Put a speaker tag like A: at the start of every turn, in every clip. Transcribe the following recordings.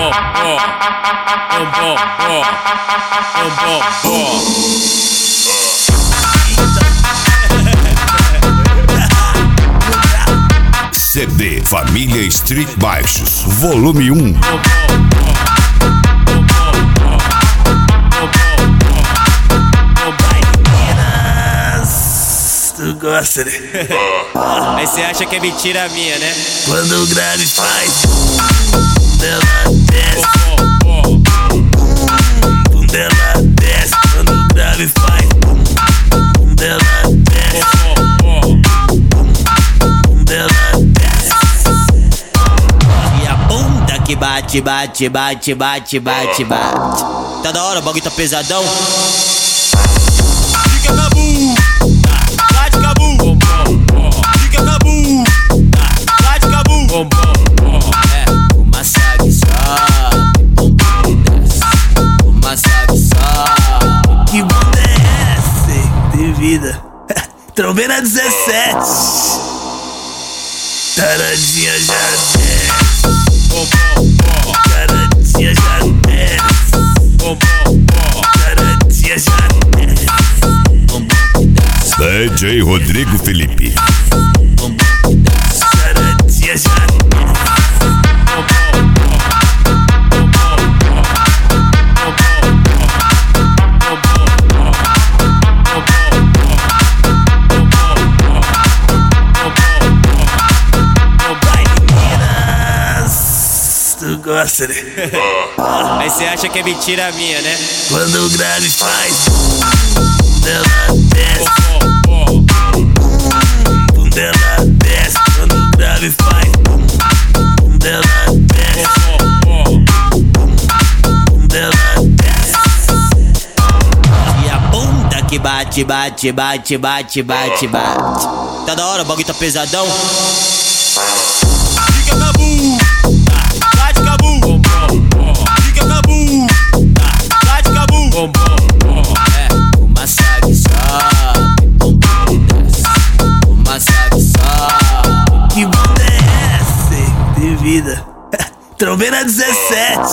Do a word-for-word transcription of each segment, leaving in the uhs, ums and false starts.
A: C D Família Street Baixos, volume um.
B: Tu gosta, né?
C: Aí cê acha que é mentira minha, né?
B: Quando o grave faz ela desce, ela desce. Quando o grave faz ela desce, ela desce.
C: E a bunda que bate, bate, bate, bate, bate, bate. Tá da hora, o bagulho tá pesadão. Fica cabu, bate cabu, fica cabu, bate cabu. É, uma sabe só, uma sabe só.
B: Que bunda é essa? De vida. Trombeira dezessete. Taradinha já desce. Taradinha já desce. Taradinha já desce.
A: D J Rodrigo Felipe.
B: Taradinha já desce. Tu gosta, né?
C: Aí cê acha que é mentira minha, né?
B: Quando o grave faz ela desce, ela desce. Quando o grave faz ela desce, ela desce.
C: E a bunda que bate, bate, bate, bate, bate, bate. Tá da hora, o bagulho tá pesadão. Fica cabu, bate cabu, fica cabu, bate cabu. É, uma sabe só, uma sabe só.
B: Que bunda é essa? De vida. Trombeira dezessete.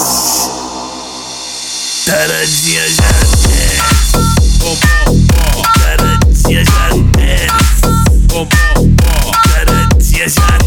B: Taradinha já desce. Taradinha já desce. Taradinha já desce.